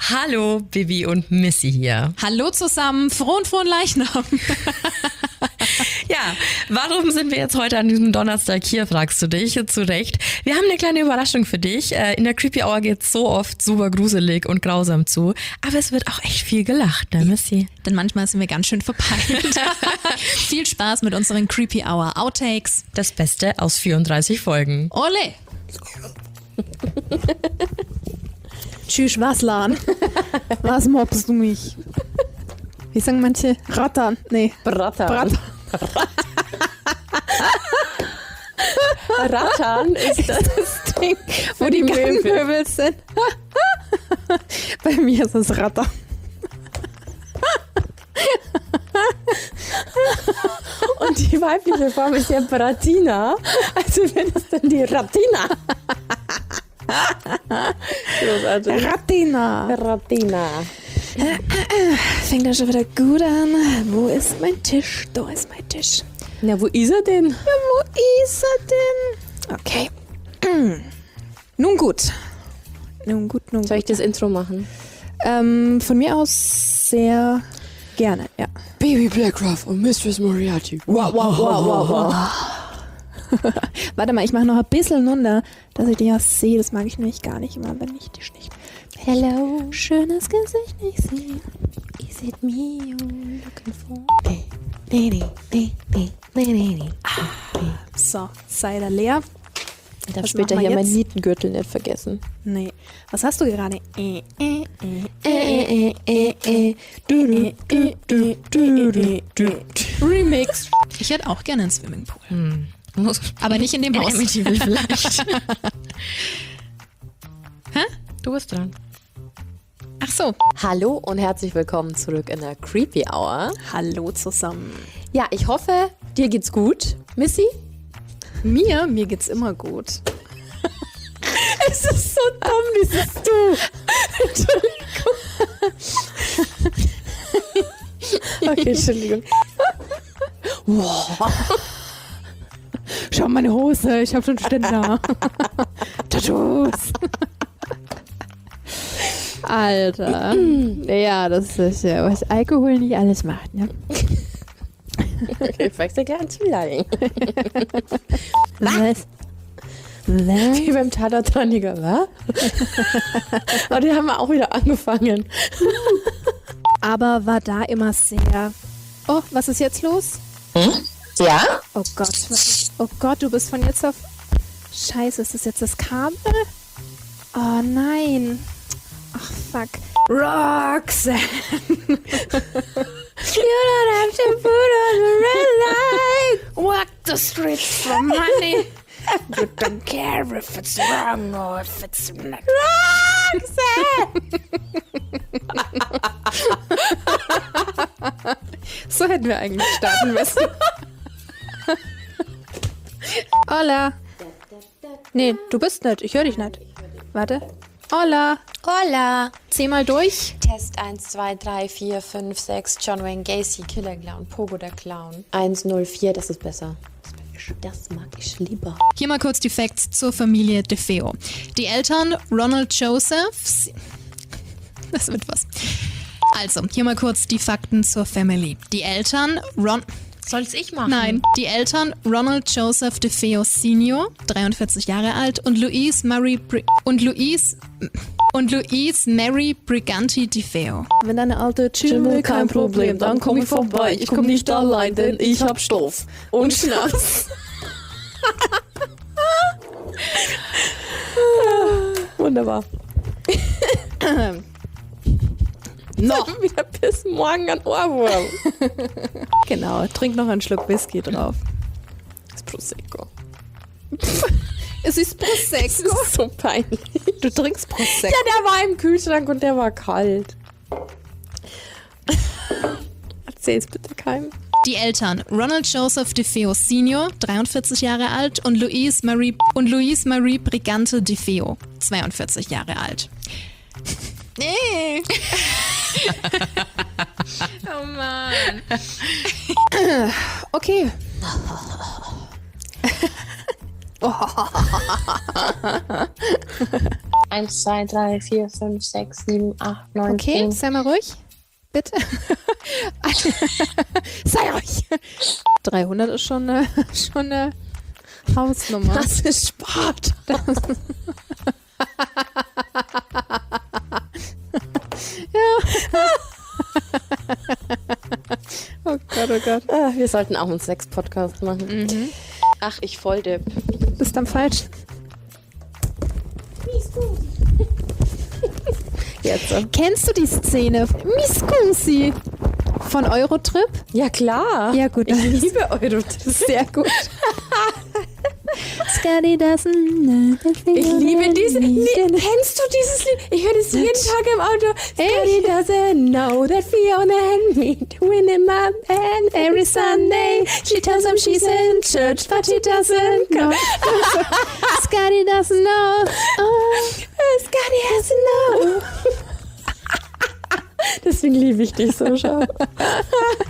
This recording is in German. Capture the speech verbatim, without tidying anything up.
Hallo, Bibi und Missy hier. Hallo zusammen, frohen, frohen Leichnam. Ja, warum sind wir jetzt heute an diesem Donnerstag hier, fragst du dich, zu Recht. Wir haben eine kleine Überraschung für dich. In der Creepy Hour geht es so oft super gruselig und grausam zu, aber es wird auch echt viel gelacht, ne Missy? Denn manchmal sind wir ganz schön verpeilt. Viel Spaß mit unseren Creepy Hour Outtakes. Das Beste aus vierunddreißig Folgen. Ole! Tschüss, Waslan. Was mobst du mich? Wie sagen manche? Rattern. Nee. Brattern. Brattern. Rattern ist das Ding, wo die Gangmöbel sind. Bei mir ist es Rattern. Und die weibliche Form ist ja Bratina. Also wenn es dann die Ratina. Großartig. Ratina. Ratina. Fängt ja schon wieder gut an. Wo ist mein Tisch? Da ist mein Tisch. Na, wo ist er denn? Ja, wo ist er denn? Okay. Nun gut. Nun gut, nun gut. Soll ich das Intro machen? Ähm, von mir aus sehr gerne, ja. Baby Blackruff und Mistress Moriarty. Wow, wow, wow, wow, wow. Warte mal, ich mache noch ein bisschen runter, dass ich dich auch sehe. Das mag ich nämlich gar nicht immer, wenn ich dich nicht... Hello. Schönes Gesicht nicht sehe. Is it me you're looking for? Nee, nee, nee, nee, nee, nee, nee. Ah, so, sei da leer. Ich darf Was später machen wir hier meinen jetzt? Nietengürtel nicht vergessen. Nee. Was hast du gerade? Äh, äh, äh, Äh, äh, äh, äh. Du, du, du, du, du, du, du. Remix. Ich hätte auch gerne einen Swimmingpool. Hm. Muss Aber nicht in dem in Haus. Amityville vielleicht. Hä? Du bist dran. Ach so. Hallo und herzlich willkommen zurück in der Creepy Hour. hallo zusammen. Ja, ich hoffe, dir geht's gut, Missy. Mir, mir geht's immer gut. Es ist so dumm, dieses Du. Entschuldigung. Okay, Entschuldigung. Wow. Schau meine Hose, ich habe schon Ständer. Tattoos. Alter. Ja, das ist ja, was Alkohol nicht alles macht, ne? Ich frag's dir gern zu lang. Was? Wie beim Tatortreiniger, wa? Aber die haben wir auch wieder angefangen. Aber war da immer sehr... Oh, was ist jetzt los? Ja? Oh Gott, was ist... Oh Gott, du bist von jetzt auf... Scheiße, ist das jetzt das Kabel? Oh nein. Ach, fuck. Roxanne. You don't have to put on the red light. Walk the streets for money. You don't care if it's wrong or if it's not. Roxanne! So hätten wir eigentlich starten müssen. Hola. Nee, du bist nicht. Ich höre dich nicht. Warte. Hola. Hola. Zehnmal durch. Test eins, zwei, drei, vier, fünf, sechs. John Wayne Gacy, Killer Clown, Pogo der Clown. eins null vier, das ist besser. Das mag ich lieber. Hier mal kurz die Facts zur Familie DeFeo. Die Eltern Ronald Joseph... Das wird was. Also, hier mal kurz die Fakten zur Family. Die Eltern Ron... Soll's ich machen? Nein, die Eltern Ronald Joseph DeFeo Senior, dreiundvierzig Jahre alt, und Louise Mary Bri und Louise und Louise Mary Briganti DeFeo. Wenn deine alte Chimmel kein Problem, dann komm ich vorbei. Ich komm nicht allein, denn ich hab Stoff und Schnaps. Wunderbar. Noch. Wieder bis morgen ein Ohrwurm. Genau, trink noch einen Schluck Whisky drauf. Das ist Prosecco. Es ist Prosecco. Das ist so peinlich. Du trinkst Prosecco. Ja, der war im Kühlschrank und der war kalt. Erzähl's bitte keinem. Die Eltern Ronald Joseph DeFeo Senior, dreiundvierzig Jahre alt, und Louise Marie und Louise Marie Brigante DeFeo, zweiundvierzig Jahre alt. Nee. Oh Mann. Okay. eins, zwei, drei, vier, fünf, sechs, sieben, acht, neun, Okay, zehn. sei mal ruhig. Bitte. Sei ruhig. dreihundert ist schon eine, schon eine Hausnummer. Das ist Sport. Oh Gott, oh Gott. Ah, wir sollten auch einen Sex-Podcast machen. Mhm. Ach, ich Volldepp. Bist am falsch. Jetzt. äh. Kennst du die Szene? Miss Scusi von Eurotrip? Ja, klar. Ja, gut. Ich liebe Eurotrip. Sehr gut. Scotty doesn't know the thing Ich liebe dieses Lied. Kennst du dieses Lied? Ich höre das jeden Tag im Auto. Scotty doesn't know that Fiona and me doing in my band every Sunday. She tells him she's in church, but she doesn't know. Scotty doesn't know. Oh. Scotty doesn't know. Deswegen liebe ich dich so, schau.